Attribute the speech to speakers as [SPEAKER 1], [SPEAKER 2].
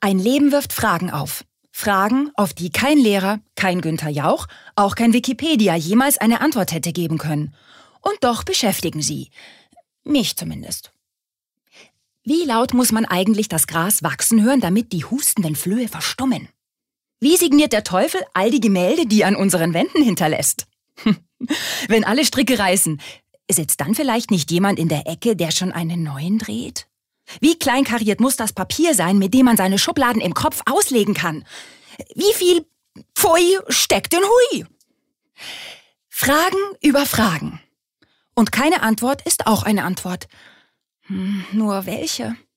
[SPEAKER 1] Ein Leben wirft Fragen auf. Fragen, auf die kein Lehrer, kein Günther Jauch, auch kein Wikipedia jemals eine Antwort hätte geben können. Und doch beschäftigen sie. Mich zumindest. Wie laut muss man eigentlich das Gras wachsen hören, damit die hustenden Flöhe verstummen? Wie signiert der Teufel all die Gemälde, die er an unseren Wänden hinterlässt? Wenn alle Stricke reißen, sitzt dann vielleicht nicht jemand in der Ecke, der schon einen neuen dreht? Wie kleinkariert muss das Papier sein, mit dem man seine Schubladen im Kopf auslegen kann? Wie viel Pfui steckt in Hui? Fragen über Fragen. Und keine Antwort ist auch eine Antwort. Nur welche?